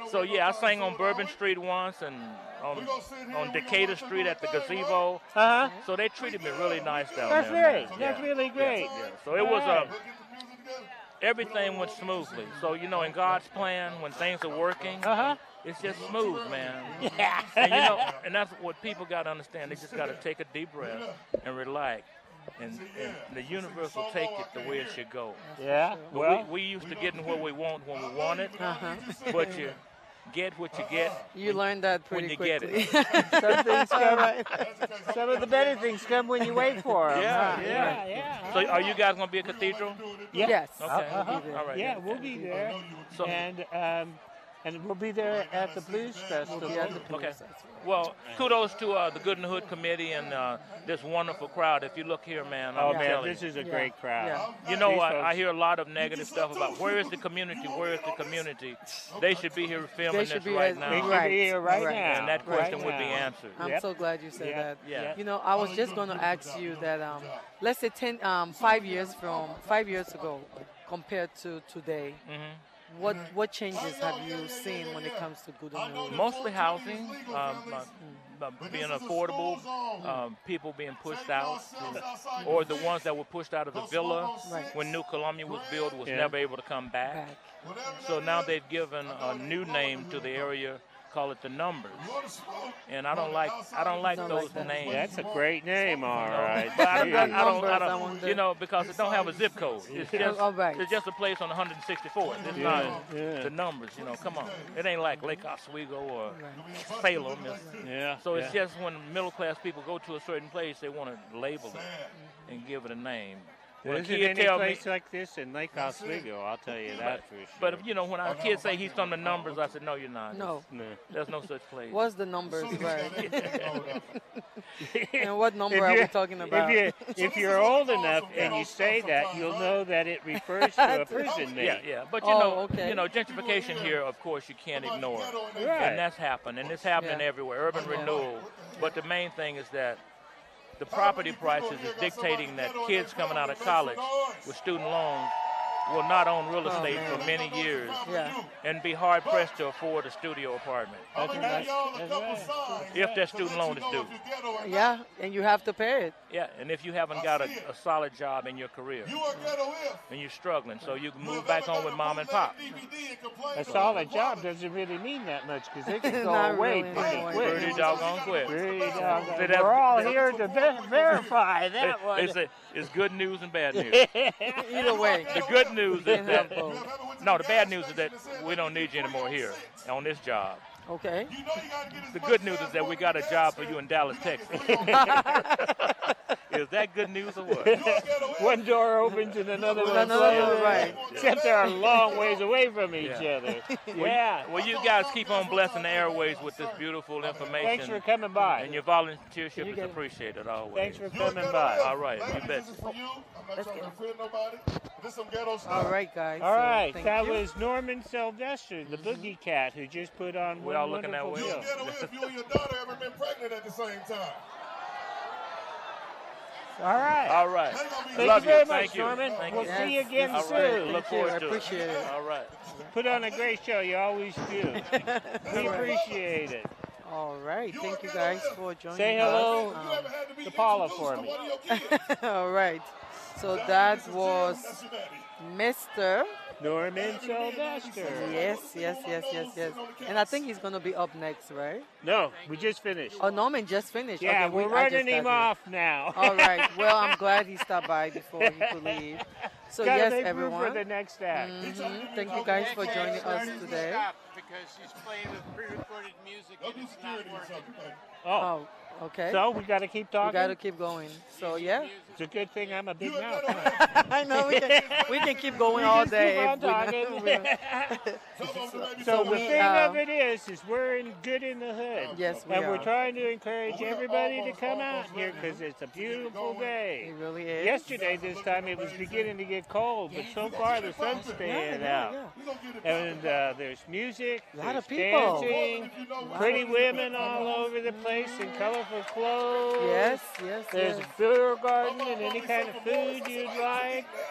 So yeah, I sang on Bourbon Street once and on Decatur Street at the gazebo. Uh huh. So they treated me really nice down That's there. great. Man. That's really great. Yeah. So it was everything went smoothly. So in God's plan, when things are working, it's just smooth, man. Yeah. And that's what people got to understand. They just got to take a deep breath and relax. And the universe will take it the way it should go. Yeah. But Well, we used to getting what we want when we want it, but you get what you get. You learned that pretty when you quickly. get it. some things come. Some of the better things come when you wait for them. Yeah. So are you guys gonna be at Cathedral? Yeah. Yes. Okay. All right. Yeah, we'll be there. So- And we'll be there at the Blues Festival. Okay. Well, kudos to the Good in the Hood committee and this wonderful crowd. If you look here, man, Oh I'm man, telling this you. is a great crowd. Yeah. You know, These I folks- hear a lot of negative stuff about where is the community? Where is the community? They should be here filming They this should be right as- We now. should Right. be here right Right. now. And that question right would be now. answered. I'm Yep. so glad you said Yep. that. Yeah. You know, I was just going to ask you that, let's say 5 years ago, compared to today, what changes have you seen when it comes to good and Hood? Mostly housing, being affordable, people being pushed out, or the ones that were pushed out of the villa Right. when New Columbia was built was Yeah. never able to come back. Back. So now they've given a new name to the area, call it the Numbers, and I don't like Don't like those that. names. That's a great name, all right. But I Numbers, I don't, wonder. because it don't have a zip code. It's just, Oh, right. it's just a place on 164th. It's Yeah, not yeah. the Numbers. Come on. It ain't like Lake Oswego or Salem. Yeah. So it's yeah. just when middle class people go to a certain place, they want to label it and give it a name. There When a isn't kid any tell me, place like this in Lake Oswego, I'll tell you that for sure. but when our kids say he's from the Numbers, I said, no, you're not. No. No. There's no such place. What's the numbers, right? And what number are we talking about? If you're old enough and you say that, you'll know that it refers to a prison name. Yeah. But Okay. gentrification here, of course, you can't ignore. Right. And that's happened, and it's happening Yeah. everywhere. Urban renewal. But the main thing is that the property prices is dictating that kids coming out of college with student loans will not own real estate for many years Yeah. and be hard pressed to afford a studio apartment That's right. if their student loan is due. Yeah, and you have to pay it. Yeah, and if you haven't got a solid job in your career and you're struggling, so you can move back home with mom and pop. A solid job doesn't really mean that much because it can go Not away really, pretty no. quick. Pretty doggone quick. Pretty doggone. See, that- We're all here to verify that They one. say it's good news and bad news. Either way. The good news is Can't have that both. no, the bad news is that we don't need you anymore here on this job. Okay. The good news is that we got a job for you in Dallas, Texas. Is that good news or what? One door opens and another one Another closes. door, right. Except they're a long ways away from each Yeah. other. Yeah. Well, you guys keep on blessing the airways with this beautiful information. Thanks for coming by. And your volunteership is appreciated always. Thanks for coming by. All right, you bet. All right, guys. All so right, thank that you. was Norman Sylvester, the Boogie Cat, who just put on We one all looking that wonderful way. show. If you and your daughter ever been pregnant at the same time. All right. All right. Thank Love you very much, Thank you. Norman. Thank We'll you. see you again All soon. right. Look Thank you. forward I to appreciate it. All right. Put on a great show. You always do. We appreciate it. All right. Thank you guys for joining Say hello us. to Paula for me. All right. So that was Mr. Norman Sylvester. Yes. And I think he's going to be up next, right? No, we just finished. Oh, Norman just finished. Yeah, Okay, we're I just running him got here. off now. All right. Well, I'm glad he stopped by before he could leave. So, Gotta yes, make room everyone. for the next act. Thank you guys for joining us today. Because she's playing with pre-recorded music and it's not working. Oh, Oh, okay. so we got to keep We talking. got to keep going. So, yeah. It's a good thing I'm a big mouth. I know we can keep going all Just day. keep on if we- talking. So So the we, thing of it is we're in good in the hood. Yes, we and we're are. trying to encourage everybody to come out here because it's a beautiful day. It really is. Yesterday, this time, it was beginning to get cold, but so far the sun's staying out. And there's music, A lot of there's people. dancing, pretty women all over the place in colorful clothes. Yes. There's a beer garden and any kind of food you'd like.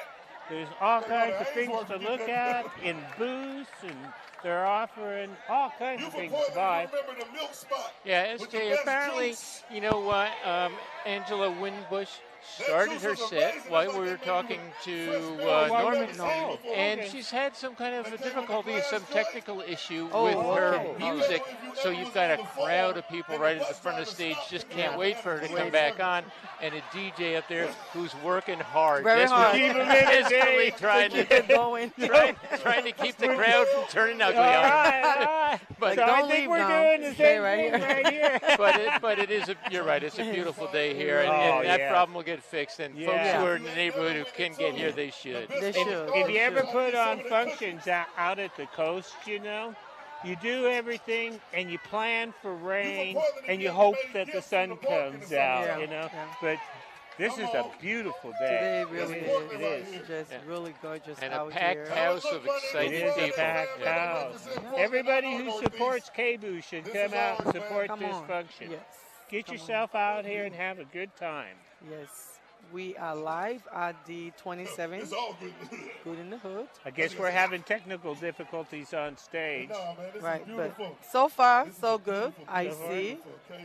There's all kinds of things to look at in booths, and they're offering all kinds of things to buy. Yeah, SJ, apparently, you know what, Angela Winbush started her set while we were talking to Norman, and she's had some kind of a difficulty, some technical issue with her music, so you've got a crowd of people right at the front of the stage, just can't wait for her to come back on, and a DJ up there who's working hard. Very hard. Desperately trying to keep it going. trying to keep the crowd from turning ugly on her. All right. But So I don't think leave we're now. doing the Stay same right thing here. right here. but it is you're right, it's a beautiful day here, and, Oh, and that yeah. problem will get fixed, and folks Yeah. who are in the neighborhood who can get here, they should. They should. If you ever should. put on functions out at the coast, you know, you do everything and you plan for rain and you hope that the sun comes out, Yeah, you know. yeah. But this is a beautiful Today day. really It is. is. Just Yeah. really gorgeous And a out packed here. house of It excited is a people. packed Yeah. house. Everybody who supports KBOO should come out and support Come this on. function. Yes. Get Come on. yourself out here and have a good time. Yes. We are live at the 27th Good in the Hood. I guess we're having technical difficulties on stage. Right, but so far, so good. I see.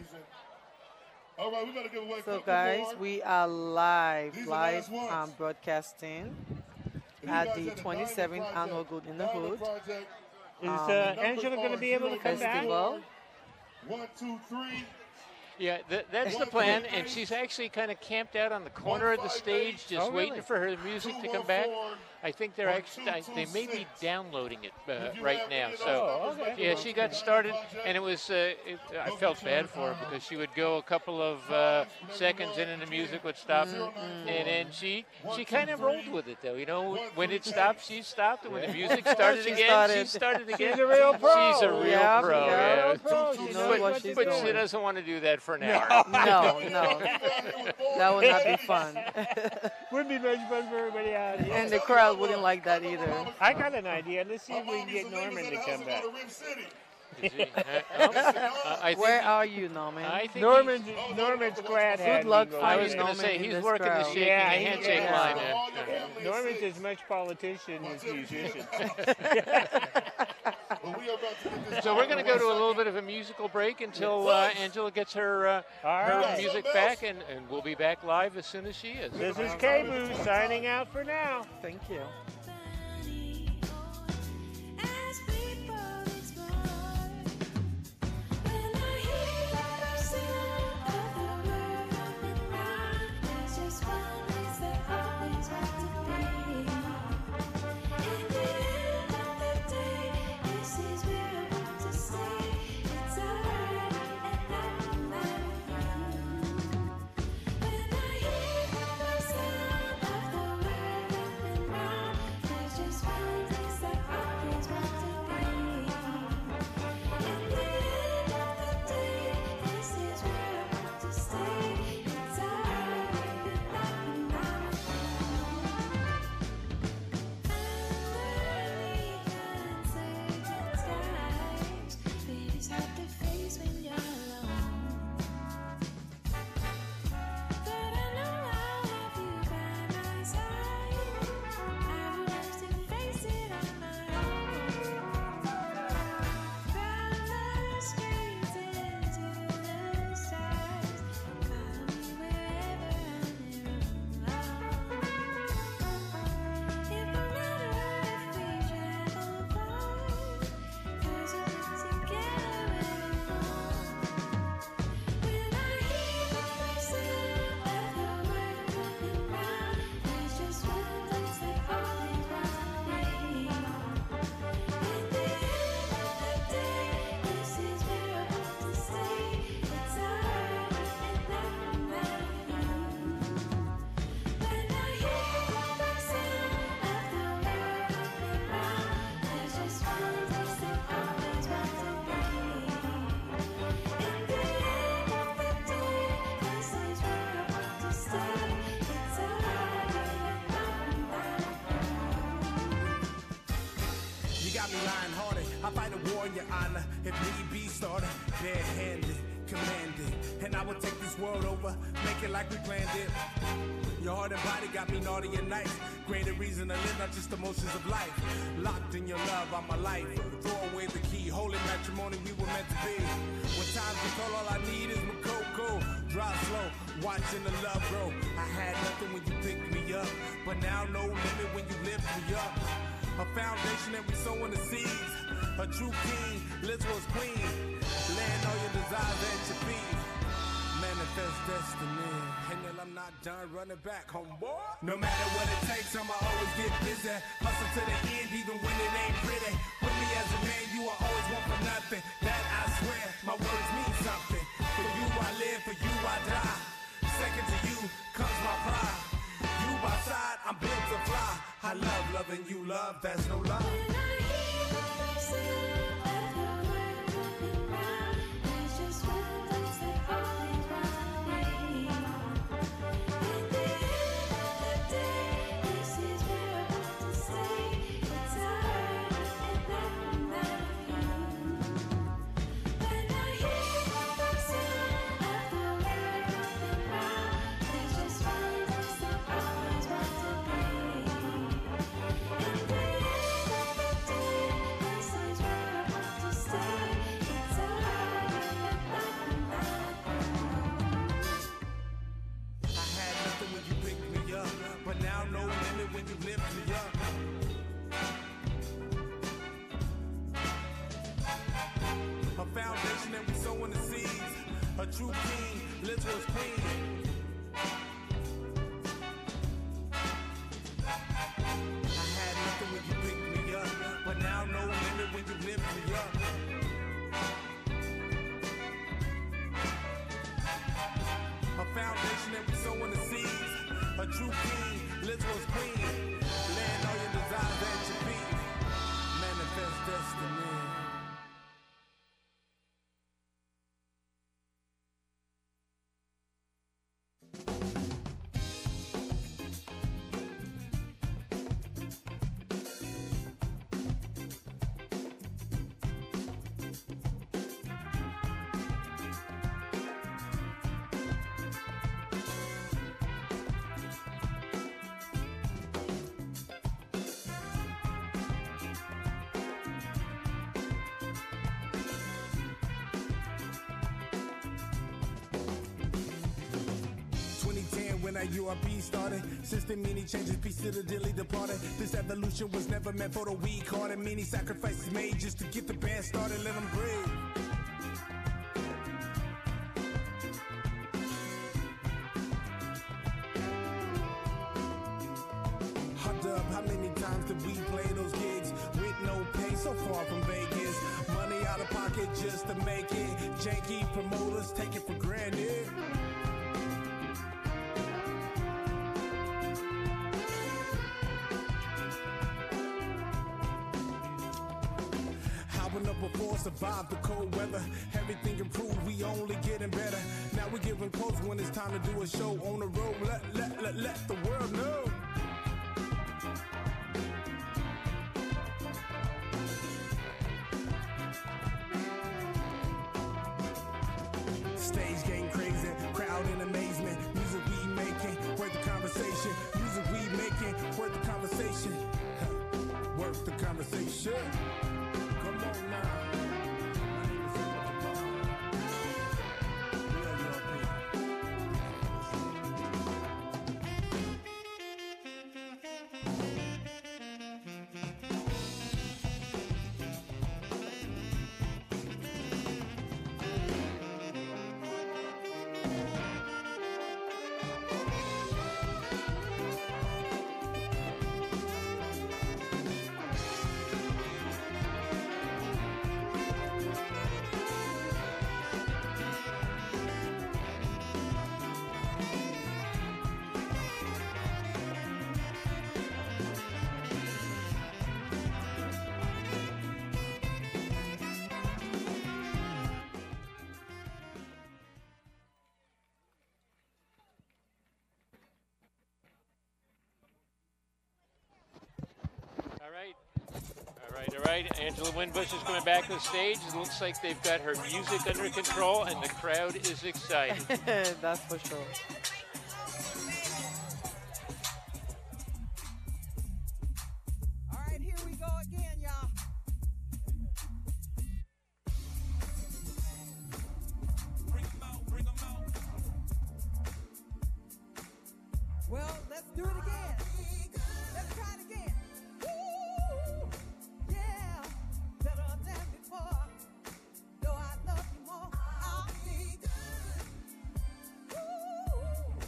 All right, we better give away. So, guys, we are live broadcasting at the 27th Annual Good in the Hood Is Angela going to be able to come back? Festival. 1, 2, 3. Yeah, that's the plan, and she's actually kind of camped out on the corner of the stage, just Oh, really? waiting for her music to come back. I think they're actually, they may be downloading it right now. So, okay. yeah, she got started, and it was, I felt bad for her because she would go a couple of seconds in and the music would stop, and then she kind of rolled with it, though. You know, when it stopped, she stopped, and when the music started She again, started. she started again. She's a real pro. She's a real Yeah, pro, yeah. yeah. Pro. She She knows knows what what she's But doing. she doesn't want to do that for an hour. No. That would not be fun. Would be much fun for everybody out here. And the crowd wouldn't like that either. I got an idea. Let's see if we can get Norman to come back. Is he? I think Where are you, Norman? I think Norman's glad had luck me go I finding was there. going to say Norman in he's this working the crowd. shaking Yeah, the handshake yeah. line. Norman's as much politician as musician. So we're going to go to a little bit of a musical break until Angela gets her right. music back, and we'll be back live as soon as she is. This is KBOO signing out for now. Thank you. As people explore, when I hear the sound of the world open round, there's just one place that always want to be. In the end of the day, this is where I want to stay. It's alright, and I'm not you. When I hear the sound of the world open round, there's just one place that always want to be. In the end of the day, this is where I want to stay. It's alright, and I'm not underneath uncertain skies. It is hard to face when you're alone. But I know I'll have you by my side. I will have to face it on my own. From the streets into the stars, follow me wherever I'm alone. It don't matter if we travel far, 'cause we're together when we're home. When I hear the sound of the world open round, there's just one place that always wants to be. In the end of the day, this is where I want to stay. It's alright, and I'm not you. When I hear the sound of the world open round, there's just one place that always wants to be. In the end of the day, this is where I want to stay. It's alright, and I'm not You got me lying hearted. I fight a war in your honor. If need be, started barehanded. commanded. And I will take this world over, make it like we planned it. Your heart and body got me naughty and nice. Greater reason to live, not just emotions of life. Locked in your love, all my life. Throw away the key, holy matrimony we were meant to be. When times are cold, all I need is my cocoa. Drive slow, watching the love grow. I had nothing when you picked me up, but now no limit when you lift me up. A foundation that we sow in the seeds. A true king, Liz was queen. Land all your desires at your feet. Manifest destiny. And then I'm not done running back, homeboy. No matter what it takes, I'ma always get busy. Hustle to the end, even when it ain't pretty. With me as a man, you will always want for nothing. That I swear, my words mean something. For you I live, for you I die. Second to you comes my pride. You by side, I'm built to fly. I love loving you, love, that's no lie. When I hear you say that the world running round, there's just one place that always want me. At the end of the day, this is where I want to stay. It's hard and I'm not you. When I hear you say that the world running round, there's just one place that always want to be. At the end of the day, this is where I want to stay. It's hard and I'm not I had nothing when you picked me up, but now no limit when you lift me up. A foundation that we sow in the seeds. A true king, Liz was queen. I had nothing when you picked me up, but now no limit when you lift me up. A foundation that we sow in the seeds. A true king, Liz was queen. Land all your desires at your feet. Manifest destiny. When our URP started, since the many changes, peace to the dilly departed. This evolution was never meant for the weak hearted. Many sacrifices made just to get the band started. Let them breathe. Hot dub, how many times did we play those gigs with no pay? So far from Vegas, money out of pocket just to make it. Janky promoters take it for granted. Up before, survive the cold weather. Everything improved, we only getting better. Now we getting close when it's time to do a show on the road. Let the world know. Stage getting crazy, crowd in amazement. Music we making, worth the conversation. Music we making, worth the conversation. Worth the conversation. Come on now. All right. Angela Winbush is coming back to the stage. It looks like they've got her music under control, and the crowd is excited. That's for sure. All right, here we go again, y'all. Well, let's do it again. Let's try it again. Woo! Yeah, better than before. No, I love you more. I'll be good. Woo!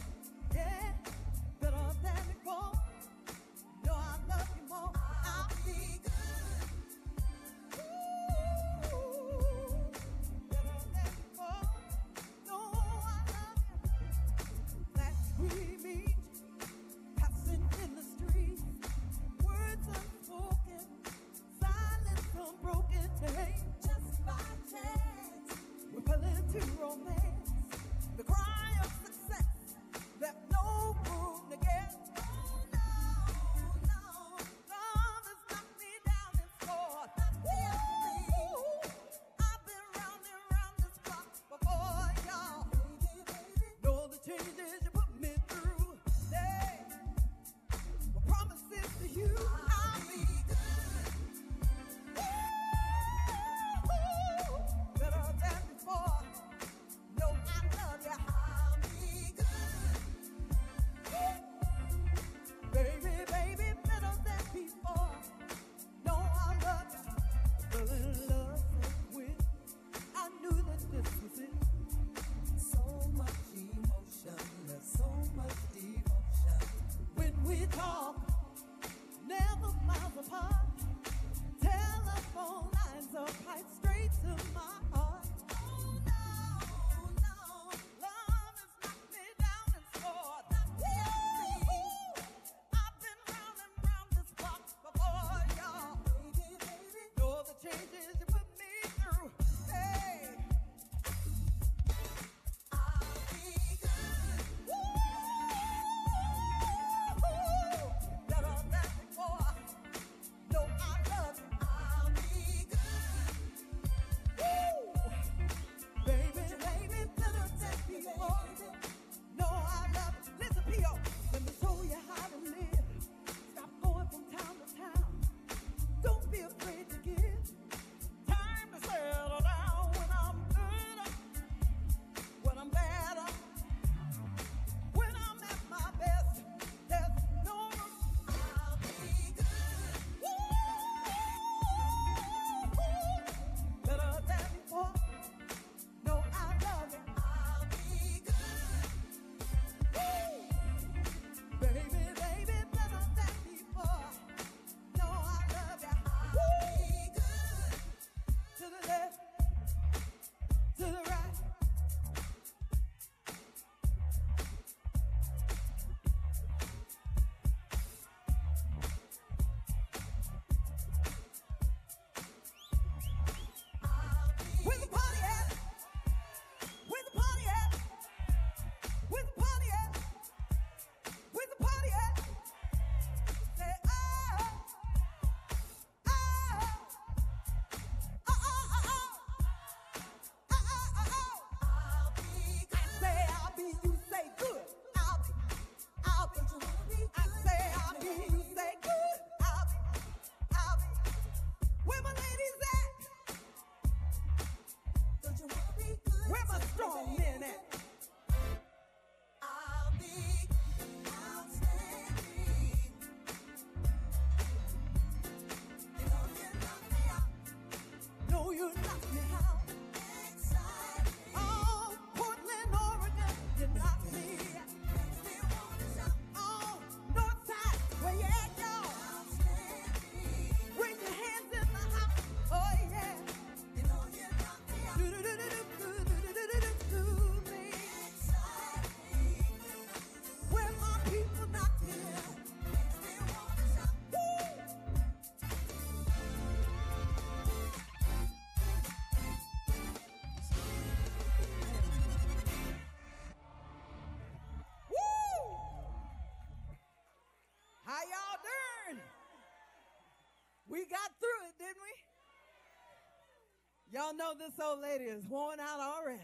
Y'all know this old lady is worn out already.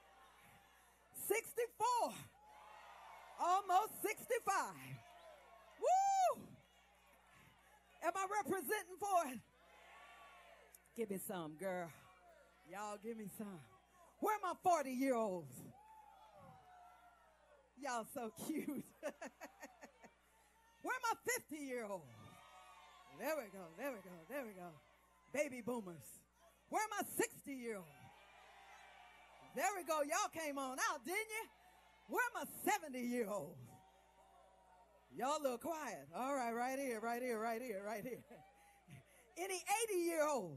64. Almost 65. Woo! Am I representing for it? Give me some, girl. Y'all give me some. Where are my 40-year-olds? Y'all so cute. Where are my 50-year-olds? There we go, there we go, there we go. Baby boomers. Where are my 60-year-olds? There we go. Y'all came on out, didn't you? Where are my 70-year-olds? Y'all a little quiet. All right, right here, right here, right here, right here. Any 80-year-olds?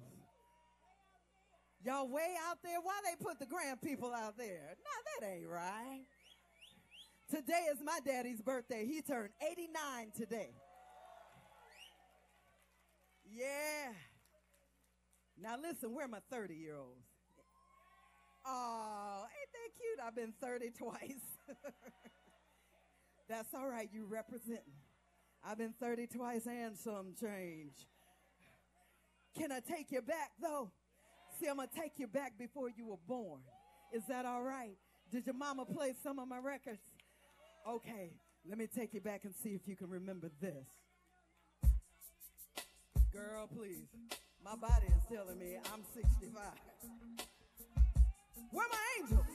Y'all way out there? Why they put the grand people out there? No, that ain't right. Today is my daddy's birthday. He turned 89 today. Yeah. Now listen, where are my 30-year-olds? Oh, ain't that cute? I've been 30 twice. That's all right, you representing. I've been 30 twice and some change. Can I take you back, though? See, I'm going to take you back before you were born. Is that all right? Did your mama play some of my records? Okay, let me take you back and see if you can remember this. Girl, please. My body is telling me I'm 65. Where my angels?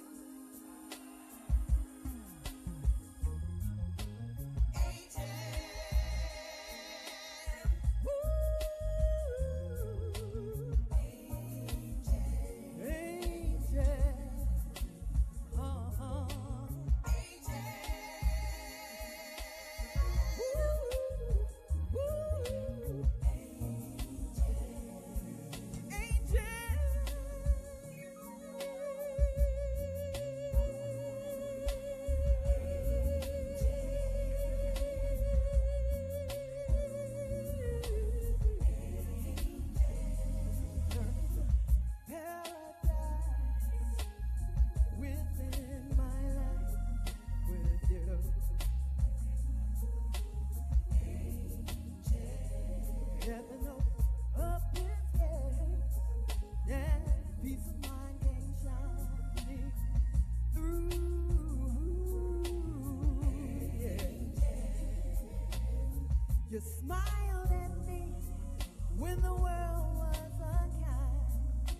You smiled at me when the world was unkind.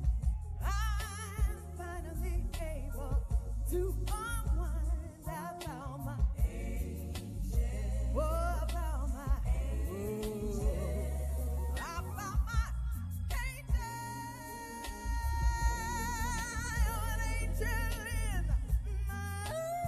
I'm finally able to unwind. I found my angel. Oh, I found my angel. I found my angel. An angel in my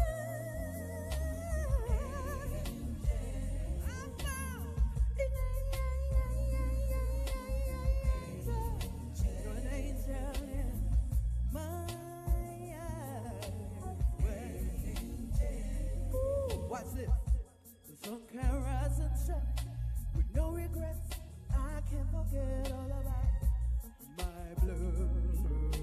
watch this. The sun can rise and shine with no regrets. I can't forget all about my blood.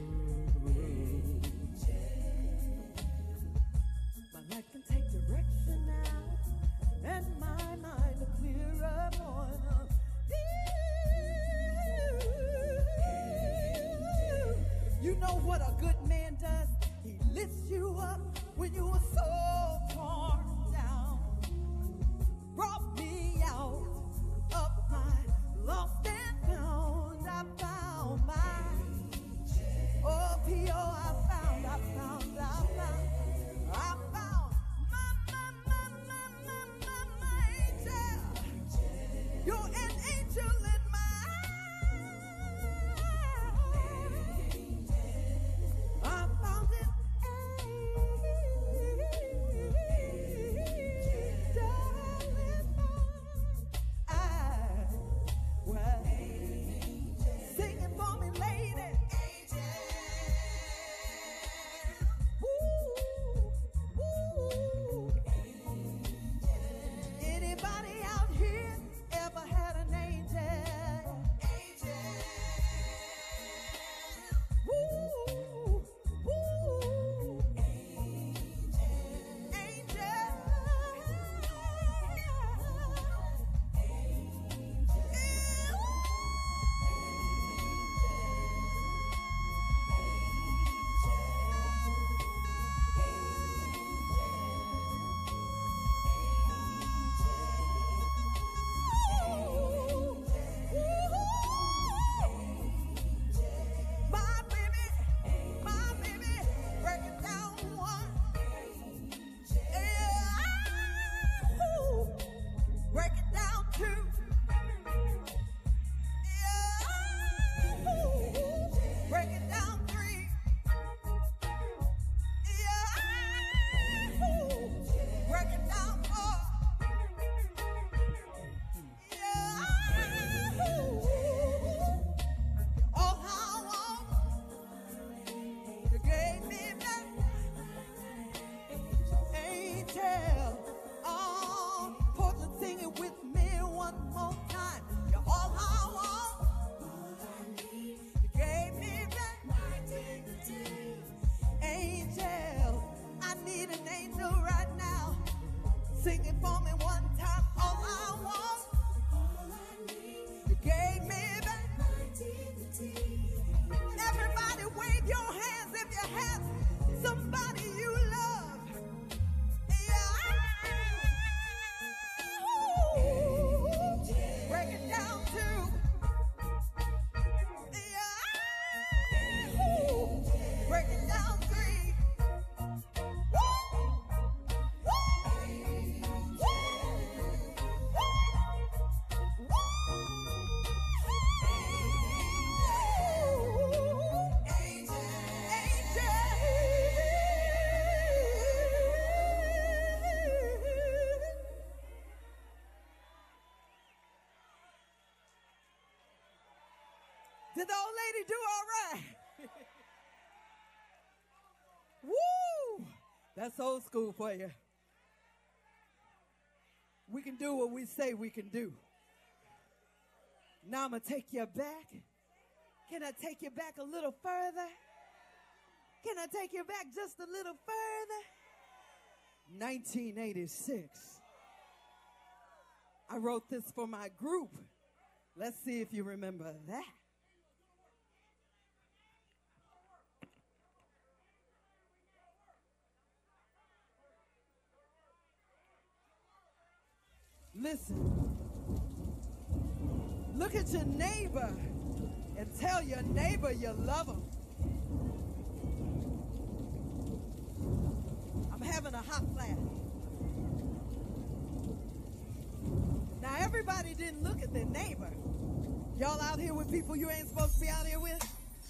My life can take direction now, and my mind a clearer morning. You know what a good man does? He lifts you up when you are so torn down. Brought me out of my lost and found. I found my O-P-O. I found my angel. You're an angel in my I found it. Did the old lady do all right? Woo! That's old school for you. We can do what we say we can do. Now I'm going to take you back. Can I take you back a little further? Can I take you back just a little further? 1986. I wrote this for my group. Let's see if you remember that. Listen. Look at your neighbor and tell your neighbor you love him. I'm having a hot flash. Now, everybody didn't look at their neighbor. Y'all out here with people you ain't supposed to be out here with?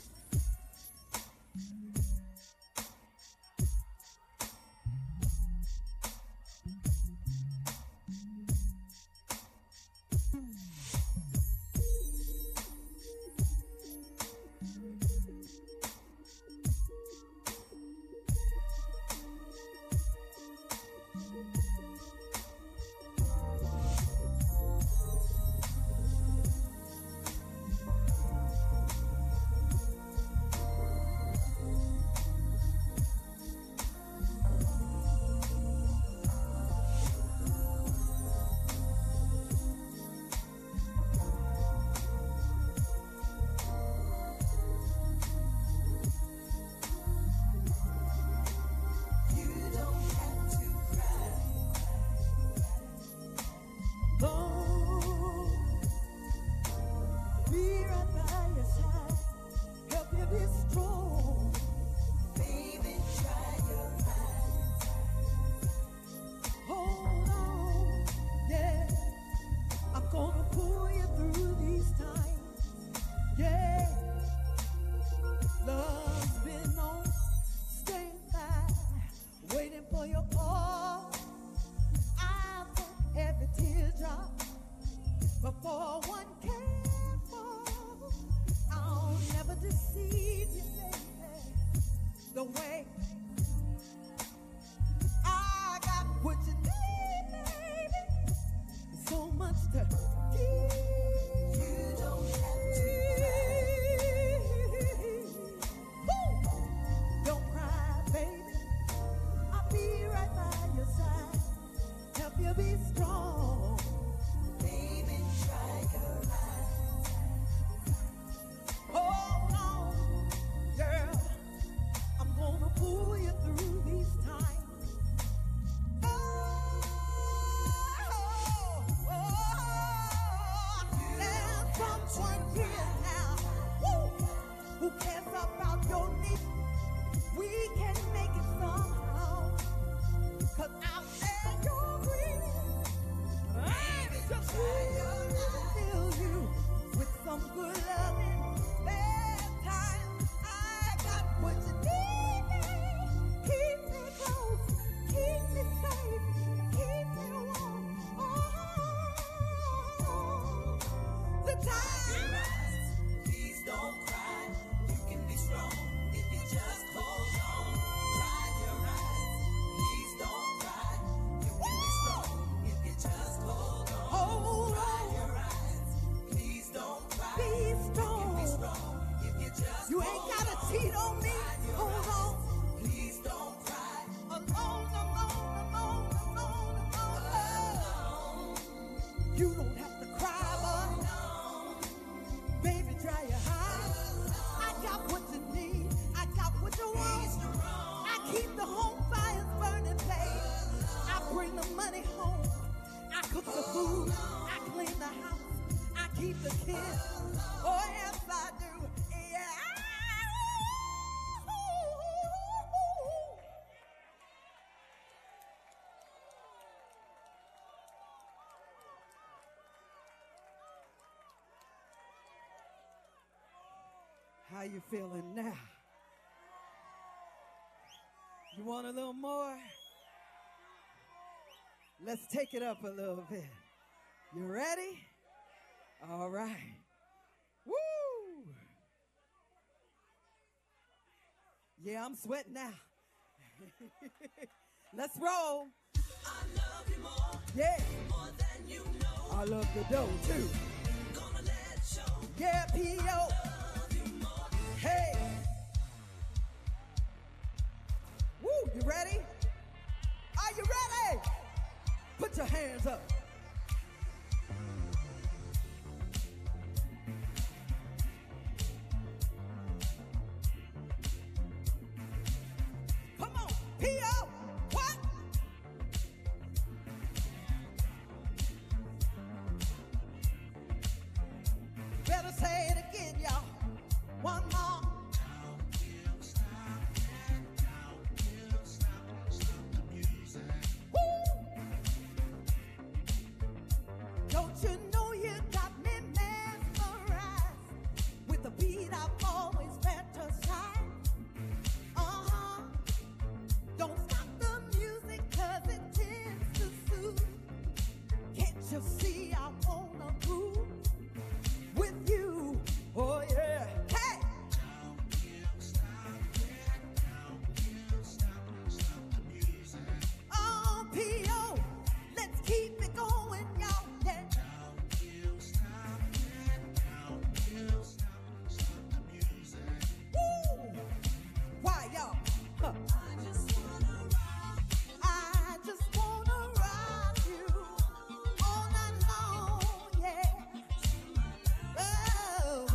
How you feeling now? You want a little more? Let's take it up a little bit. You ready? All right. Woo! Yeah, I'm sweating now. Let's roll. I love you more. Yeah. More than you know. I love the dough too. Gonna let it show. Yeah, P.O. I love you more. Hey. Woo, you ready? Are you ready? Put your hands up. Come on, P.O. What? Better say it again, y'all. One more. Don't you know you got me mesmerized with the beat I've always fantasized? Uh-huh. Don't stop the music 'cause it tends to soothe. Can't you see I wanna groove with you? Oh yeah. Hey! Oh, P.O. Let's keep it going, y'all. Yeah. Woo! Why, y'all? Huh. I just wanna rock you all night long, yeah. Oh,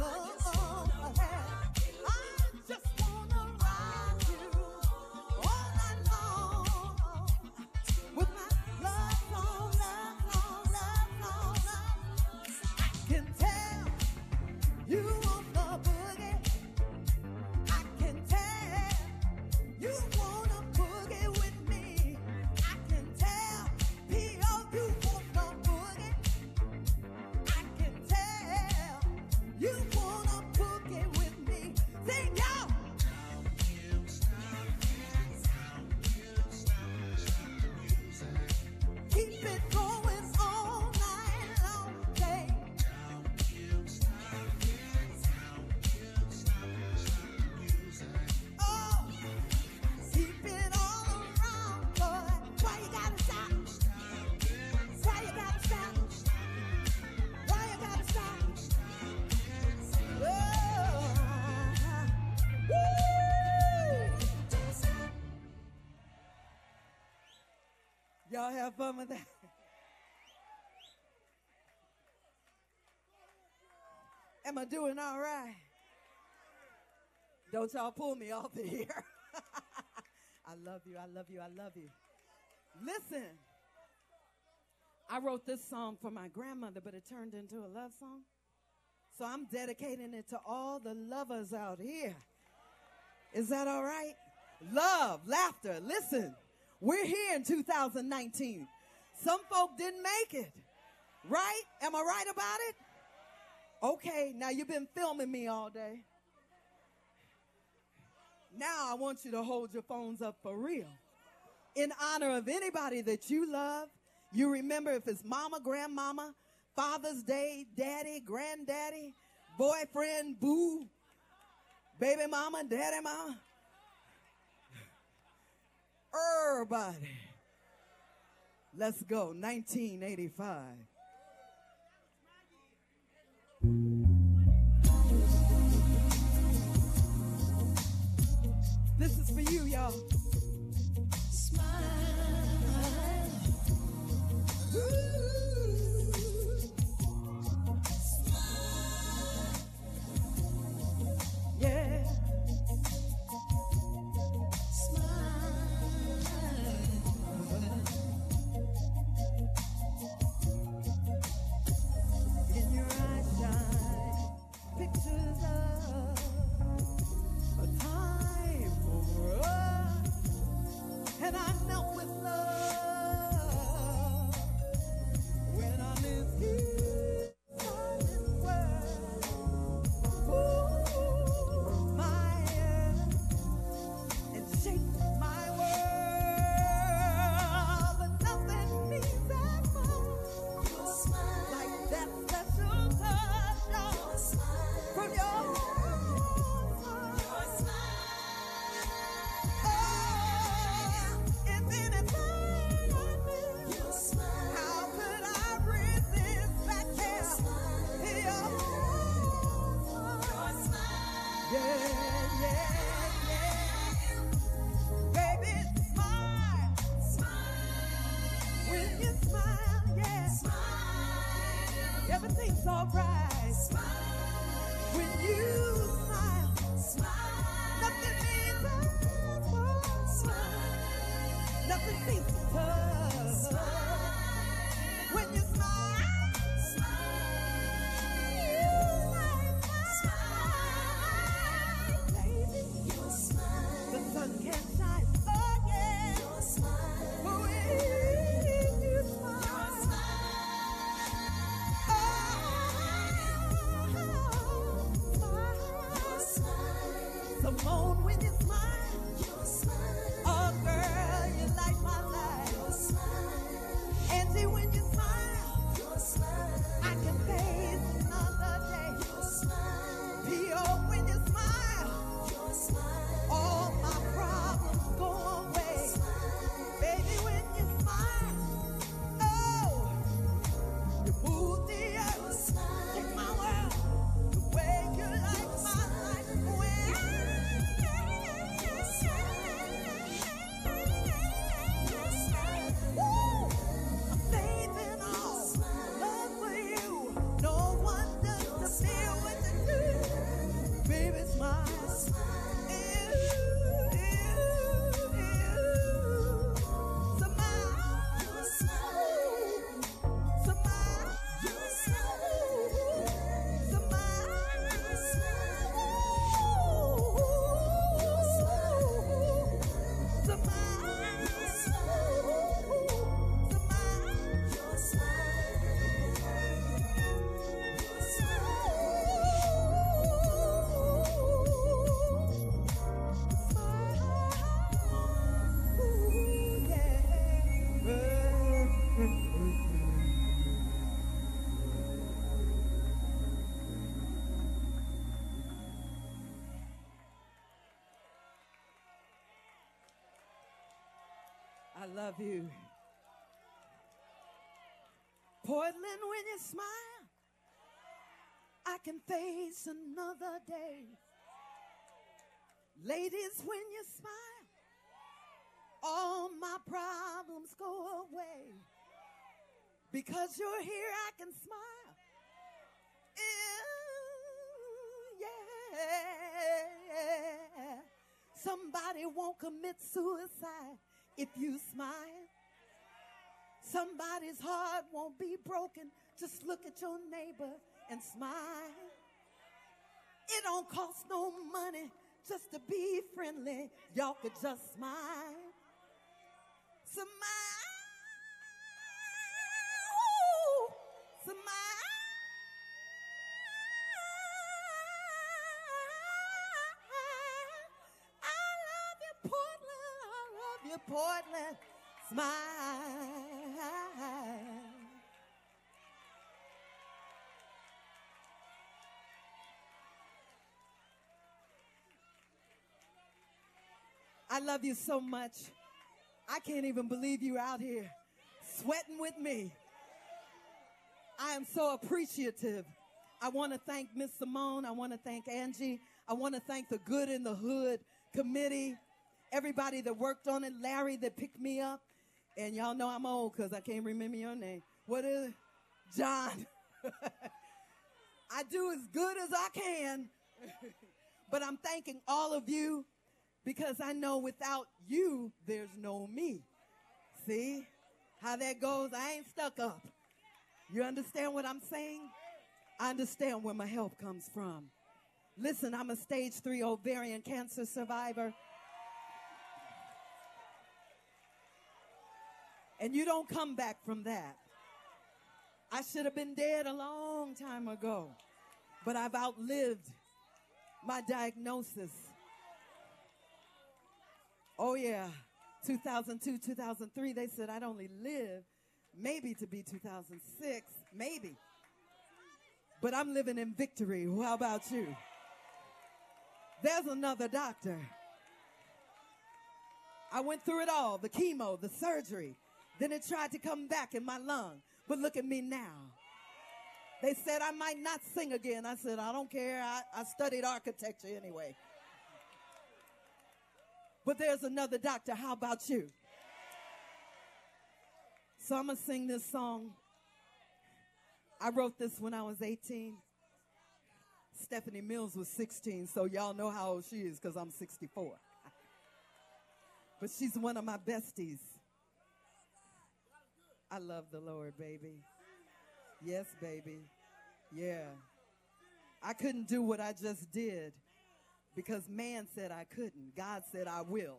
I just wanna rock you all night long with my love song, love song, love song, love. I can tell you want the boogie. I can tell you wanna boogie with me. I can tell, P.O., you want the boogie. I can tell you wanna boogie with me. Sing, y'all. Keep it going all night long, day. Oh, keep it all around, boy. Why you gotta stop? Why you gotta stop? Why you gotta stop? Oh, woo! Y'all have fun with that? Am I doing all right? Don't y'all pull me off of here. I love you, I love you, I love you. Listen, I wrote this song for my grandmother, but it turned into a love song. So I'm dedicating it to all the lovers out here. Is that all right? Love, laughter. Listen, we're here in 2019. Some folk didn't make it, right? Am I right about it? Okay, now you've been filming me all day. Now I want you to hold your phones up for real. In honor of anybody that you love, you remember if it's mama, grandmama, Father's Day, daddy, granddaddy, boyfriend, boo, baby mama, daddy mama. Everybody. Let's go, 1985. This is for you, y'all. Smile. Yeah. In your eyes shine pictures of a time for us. I love you. Portland, when you smile, I can face another day. Ladies, when you smile, all my problems go away. Because you're here, I can smile. Yeah. Somebody won't commit suicide if you smile. Somebody's heart won't be broken. Just look at your neighbor and smile. It don't cost no money just to be friendly. Y'all could just smile. Smile. Smile. I love you, Portland. I love you, Portland. Smile. I love you so much. I can't even believe you're out here sweating with me. I am so appreciative. I want to thank Miss Simone. I want to thank Angie. I want to thank the Good in the Hood committee, everybody that worked on it, Larry that picked me up. And y'all know I'm old because I can't remember your name. What is it? John. I do as good as I can. But I'm thanking all of you because I know without you, there's no me. See how that goes? I ain't stuck up. You understand what I'm saying? I understand where my help comes from. Listen, I'm a stage 3 ovarian cancer survivor. And you don't come back from that. I should have been dead a long time ago, but I've outlived my diagnosis. Oh yeah, 2002, 2003, they said I'd only live maybe to be 2006, maybe. But I'm living in victory. How about you? There's another doctor. I went through it all, the chemo, the surgery. Then it tried to come back in my lung. But look at me now. They said I might not sing again. I said, I don't care. I studied architecture anyway. But there's another doctor. How about you? So I'm going to sing this song. I wrote this when I was 18. Stephanie Mills was 16, so y'all know how old she is because I'm 64. But she's one of my besties. I love the Lord, baby. Yes, baby. Yeah. I couldn't do what I just did because man said I couldn't. God said I will.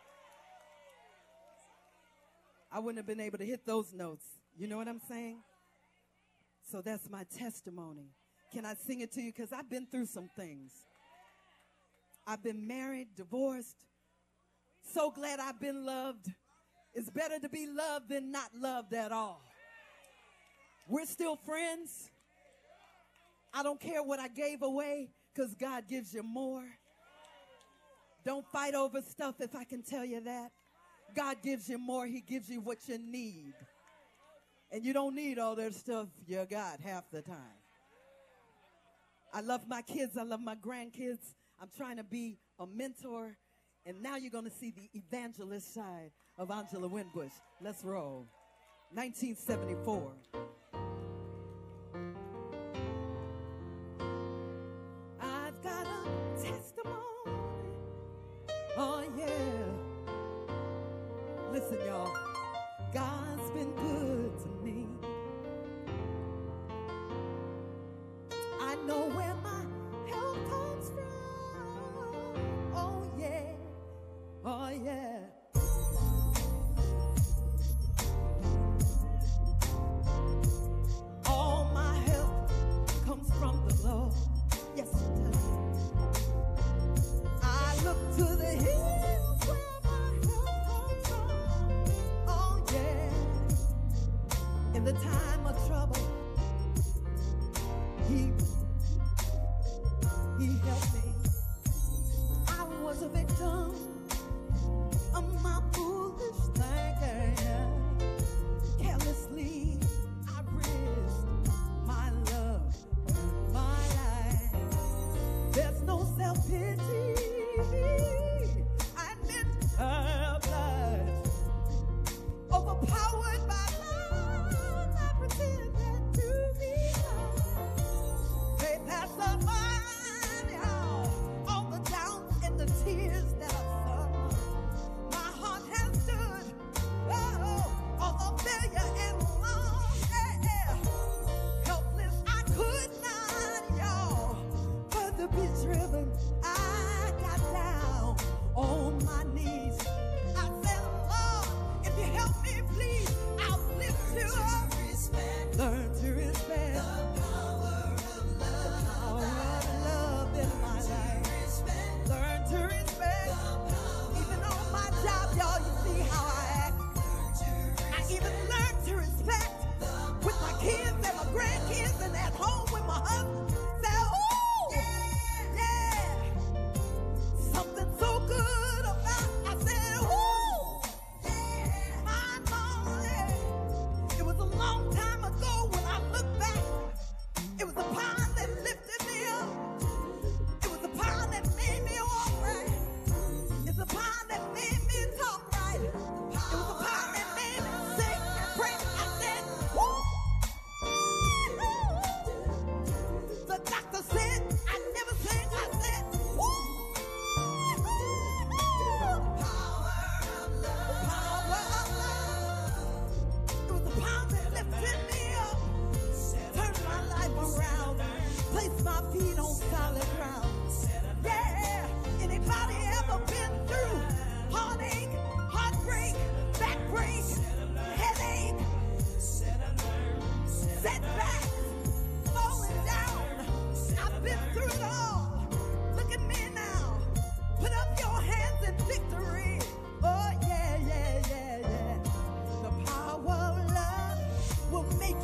I wouldn't have been able to hit those notes. You know what I'm saying? So that's my testimony. Can I sing it to you? Because I've been through some things. I've been married, divorced. So glad I've been loved. It's better to be loved than not loved at all. We're still friends. I don't care what I gave away because God gives you more. Don't fight over stuff if I can tell you that. God gives you more. He gives you what you need. And you don't need all that stuff you got half the time. I love my kids. I love my grandkids. I'm trying to be a mentor. And now you're going to see the evangelist side of Angela Winbush. Let's roll. 1974. I've got a testimony. Oh, yeah. Listen, y'all. God's been good to me. I know where my help comes from. Oh, yeah. Oh, yeah. All my help comes from the Lord. Yes, it does. I look to the hills where my help comes from.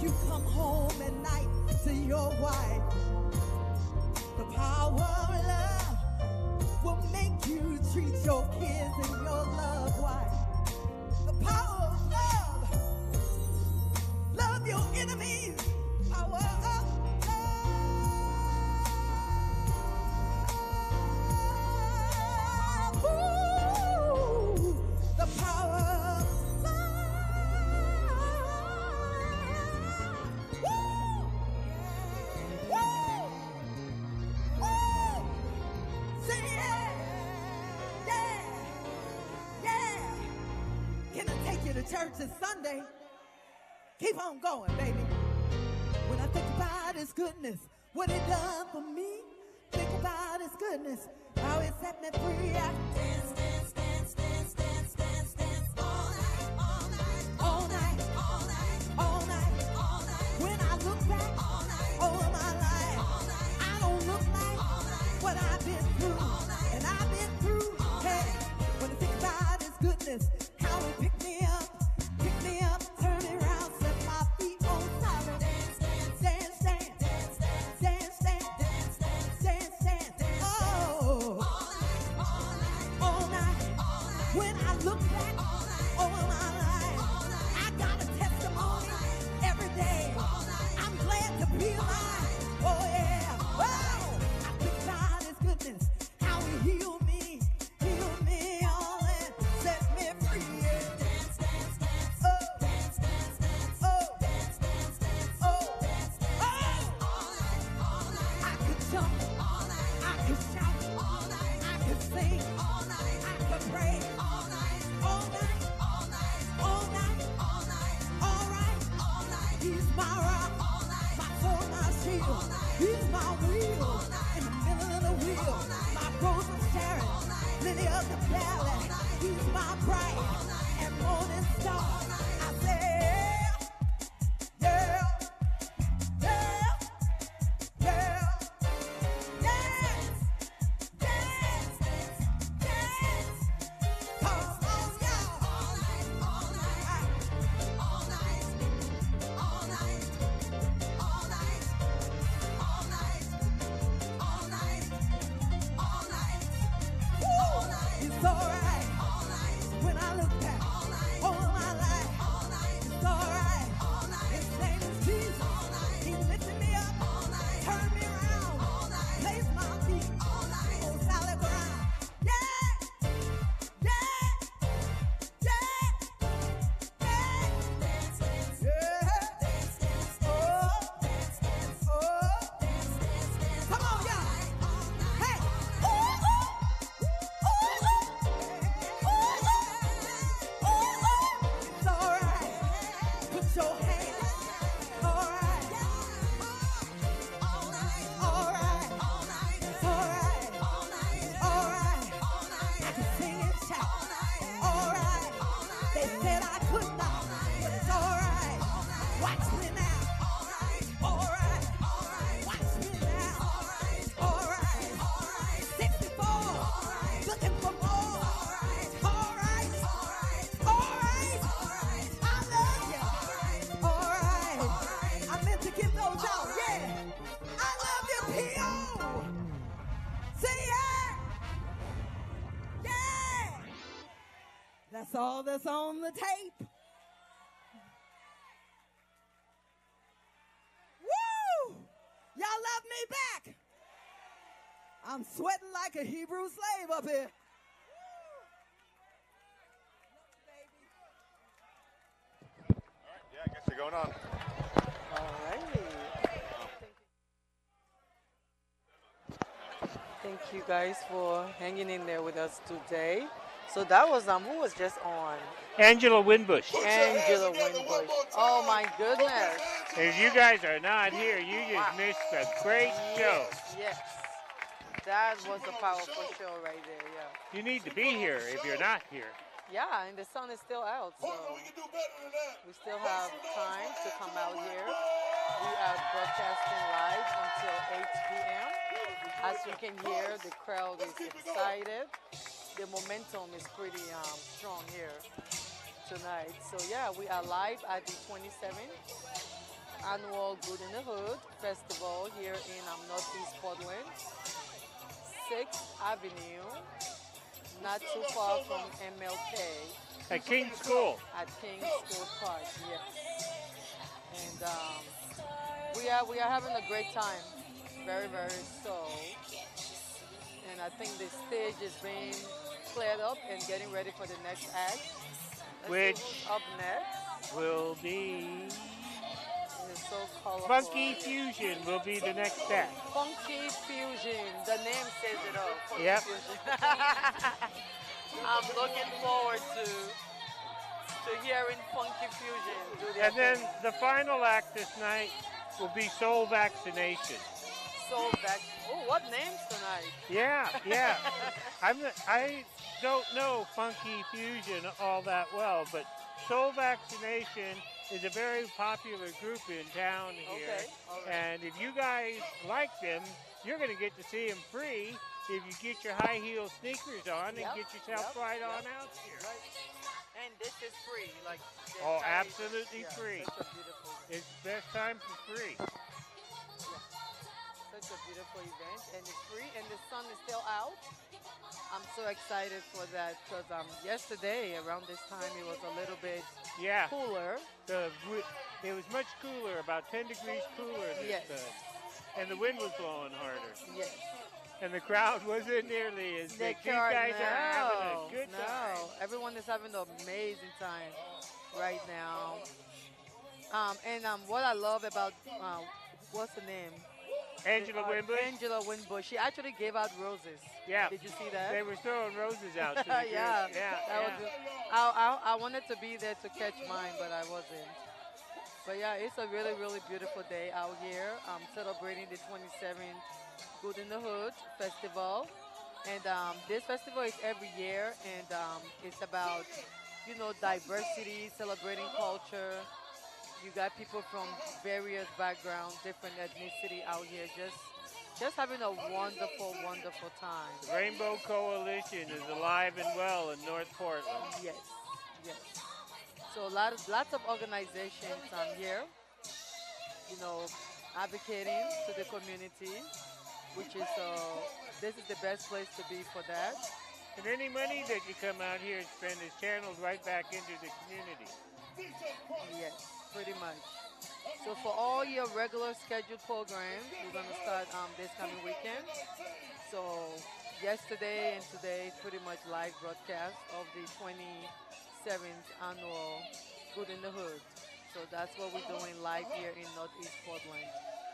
you come home at night to your wife. The power of love will make you treat your kids and your loved wife. The power of love. Love your enemies. Power of love. Ooh, the power of love. Woo! Woo! Woo! Say yeah. Yeah. Yeah. Can I take you to church this Sunday? Keep on going, baby. When I think about his goodness, what he done for me, think about his goodness, how he set me free. I dance, dance, dance, dance, dance, dance, dance all night, all night, all night, all night, all night, all night. When I look back over my life, I don't look like what I've been through, and I've been through. Hey, when I think about his goodness, how he picked me up, turn me around, set my feet on solid. Dance, dance, dance, dance, dance, dance, dance, dance, dance, dance, dance, dance. Oh, all night. When I look back over my life, I got a testimony every day. I'm glad to be alive. Oh yeah. Wow. I think about his goodness, how he healed me all and set me free. Yeah. Dance, dance, dance. Oh, dance, dance, dance. Oh, dance, dance, dance. Oh, dance, dance. Oh, all night. I could jump all night. I could shout all night. I could sing all night. I could pray all night. All night. All night. All night. All night. All right. All night. He's my rock. All night. My sword, my shield. All night. He's my wheel. All night. In the middle of the wheel. All night. My rose of Sharon. All night. Lily of the valley. All night. He's my bright and morning star. I say, yeah, yeah, yeah, dance, dance, dance. Come on, y'all. All night, all night, all night, all night, all night, all night, all night, all night, all night. It's all right. All night. When I look back over my life, it's all right. His name is Jesus. He lifted me up, turned me around, placed my feet on solid ground. Yeah, yeah, yeah, yeah. Dance, dance, yeah. Dance, dance, oh, dance, dance, oh, dance, dance, dance. Come on, y'all. Hey, ooh, ooh, ooh, ooh, ooh, ooh. It's all right. Put your hands. All right. All night. All right. All night. It's all right. All night. All right. All night. I can sing and shout. All night. All right. All night. They said I could not. But it's all right. All night. Watch me now. All right. All right. All right. Watch me now. All right. All right. All right. 64. All right. Looking for more. All right. All right. All right. All right. All right. I love you. All right. All right. All right. I meant to give those out. Yeah. I love you, P.O. Say yeah. Yeah. That's all that's on the tape. Woo! Y'all love me back. I'm sweating like a Hebrew slave up here. Yeah, I guess you're going on. All righty. Thank you guys for hanging in there with us today. So that was who was just on? Angela Winbush. Angela Winbush. Oh my goodness. If you guys are not here, you just missed a great show. Yes. That was a powerful show right there, yeah. You need to be here if you're not here. Yeah, and the sun is still out, so we still have time to come out here. We are broadcasting live until 8 p.m. As you can hear, the crowd is excited. The momentum is pretty strong here tonight. So yeah, we are live at the 27th annual Good in the Hood festival here in Northeast Portland, 6th Avenue, not too far from MLK. At King's School. At King's School Park, yes. And we are having a great time, very, very so. And I think the stage is being cleared up and getting ready for the next act. Which who's up next. will be It's so colorful. Funky Fusion will be the next act. Funky Fusion. The name says it all. Funky Yep. Fusion. I'm looking forward to hearing Funky Fusion do their And then thing. the final act this night will be Soul Vaccination. So back. Oh, what names tonight? Yeah. I don't know Funky Fusion all that well, but Soul Vaccination is a very popular group in town here. Okay, all right. And if you guys like them, you're going to get to see them free if you get your high heel sneakers on and Yep, get yourself yep, right yep. on out here. And this is free, like. the Oh, entire- absolutely yeah, free. Such a beautiful, It's best time for free. such a beautiful event, and it's free, and the sun is still out. I'm so excited for that because yesterday around this time it was a little bit Yeah. cooler. It was much cooler, about 10 degrees cooler this Yes. time. And the wind was blowing harder. Yes. And the crowd wasn't nearly as They big. These guys are having no, a good no. time. Everyone is having an amazing time right now. And what I love about what's the name? Angela Wimbush? Angela Winbush. She actually gave out roses. Yeah. Did you see that? They were throwing roses out to the group. yeah. Yeah. That was. I wanted to be there to catch mine, but I wasn't. But yeah, it's a really, really beautiful day out here. Celebrating the 27th Good in the Hood Festival. And this festival is every year, and it's about, diversity, celebrating culture. You got people from various backgrounds, different ethnicity out here, just having a wonderful, wonderful time. The Rainbow Coalition is alive and well in North Portland. Yes, yes. So lots of organizations here, advocating to the community, which is this is the best place to be for that. And any money that you come out here and spend is channeled right back into the community. Yes, pretty much. So for all your regular scheduled programs, we're going to start this coming weekend. So yesterday and today, pretty much live broadcast of the 27th annual Good in the Hood. So that's what we're doing live here in Northeast Portland.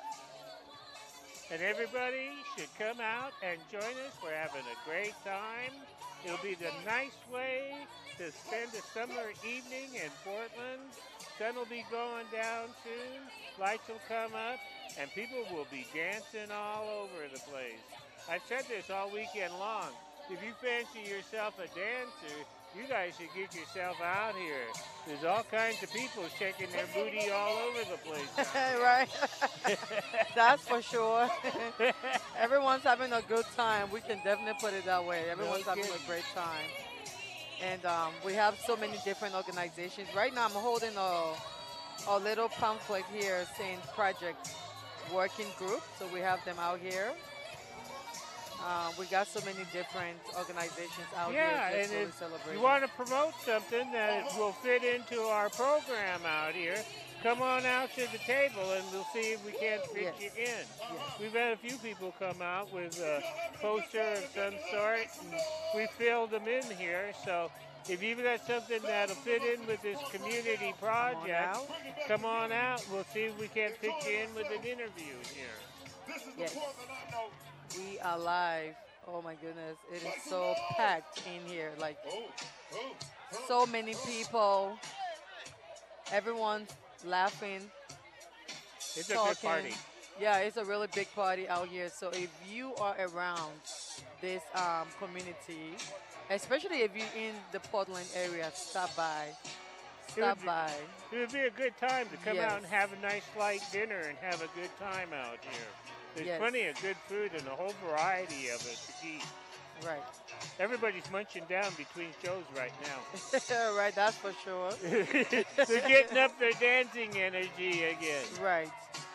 And everybody should come out and join us. We're having a great time. It'll be the nice way to spend a summer evening in Portland. Sun will be going down soon. Lights will come up, and people will be dancing all over the place. I've said this all weekend long. If you fancy yourself a dancer, you guys should get yourself out here. There's all kinds of people shaking their booty all over the place. Right? That's for sure. Everyone's having a good time. We can definitely put it that way. Everyone's having a great time. And we have so many different organizations. Right now I'm holding a little pamphlet here saying Project Working Group. So we have them out here. We got so many different organizations out here Yeah, just and really if celebrating. you want to promote something that will fit into our program out here, come on out to the table and we'll see if we can't fit Yes. you in. We've had a few people come out with a poster of some sort, and we filled them in here. So if you've got something that'll fit in with this community project, come on out. We'll see if we can't fit you in with an interview here. Yes. We are live. Oh my goodness. It is so packed in here. Like so many people. Everyone's laughing. It's a talking. good party. Yeah, it's a really big party out here. So if you are around this community, especially if you're in the Portland area, stop by. Stop by. It would be a good time to come Yes. out and have a nice light dinner and have a good time out here. There's Yes. plenty of good food and a whole variety of it to eat. Right. Everybody's munching down between shows right now. Right, that's for sure. They're getting up their dancing energy again. Right.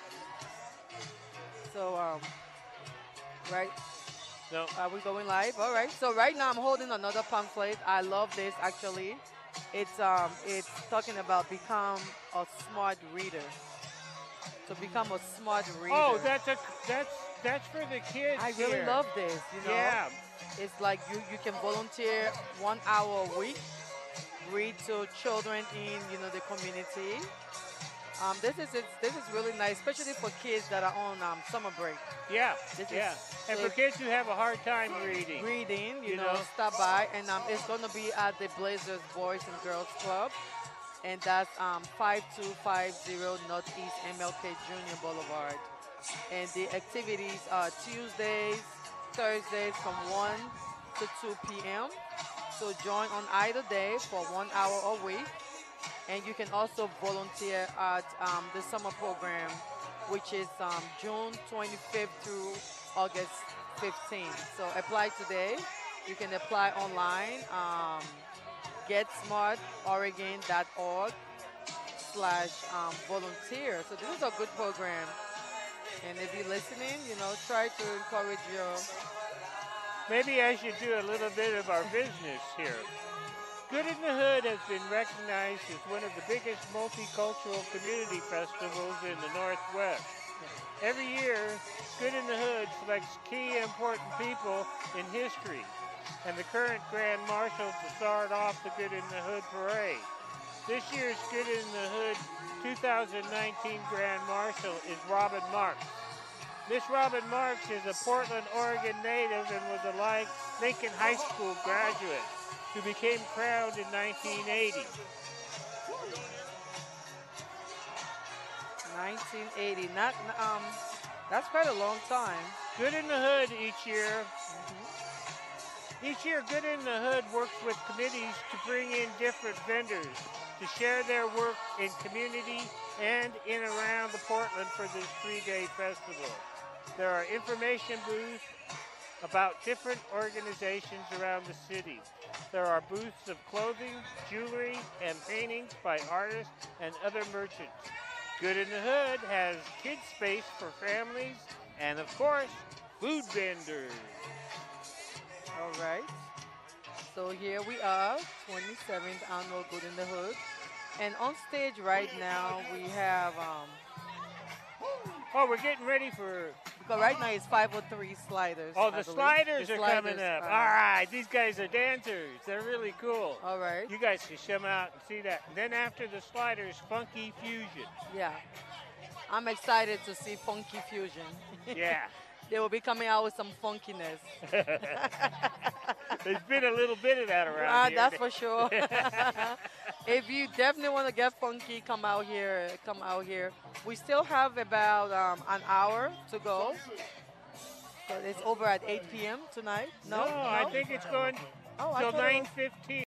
So, right. No. Are we going live? All right. So right now I'm holding another pamphlet. I love this actually. It's talking about become a smart reader. To become a smart reader. Oh, that's for the kids. I really here. love this. You know. Yeah. It's like you can volunteer 1 hour a week, read to children in the community. This is really nice, especially for kids that are on summer break. Yeah. This is- Yeah. And so for kids who have a hard time reading. Reading, You know? stop by, and it's gonna be at the Blazers Boys and Girls Club, and that's 5250 Northeast MLK Junior Boulevard. And the activities are Tuesdays, Thursdays from 1 to 2 p.m. So join on either day for 1 hour a week. And you can also volunteer at the summer program, which is June 25th through August 15th. So apply today. You can apply online, getsmartoregon.org/volunteer. So this is a good program. And if you're listening, try to encourage your... Maybe I should do a little bit of our business here. Good in the Hood has been recognized as one of the biggest multicultural community festivals in the Northwest. Every year, Good in the Hood selects key important people in history and the current Grand Marshal to start off the Good in the Hood parade. This year's Good in the Hood 2019 Grand Marshal is Robin Marks. Miss Robin Marks is a Portland, Oregon native and was a Lincoln High School graduate who became crowned in 1980. 1980. That's quite a long time. Good in the Hood each year. Each year, Good in the Hood works with committees to bring in different vendors to share their work in community and in around the Portland for this 3-day festival. There are information booths about different organizations around the city. There are booths of clothing, jewelry, and paintings by artists and other merchants. Good in the Hood has kids space for families and, of course, food vendors. All right. So here we are, 27th Annual Good in the Hood. And on stage right now, we have... Oh, we're getting ready for... Because right now it's 503 Sliders. Oh, I the believe. sliders The are coming sliders, up. All right, these guys are dancers. They're really cool. All right. You guys can come out and see that. And then after the sliders, Funky Fusion. Yeah. I'm excited to see Funky Fusion. Yeah. They will be coming out with some funkiness. There's been a little bit of that around here. That's for sure. If you definitely want to get funky, come out here. Come out here. We still have about an hour to go. So it's over at 8 p.m. tonight. No, I think it's going Oh, I till thought it was- 9:15.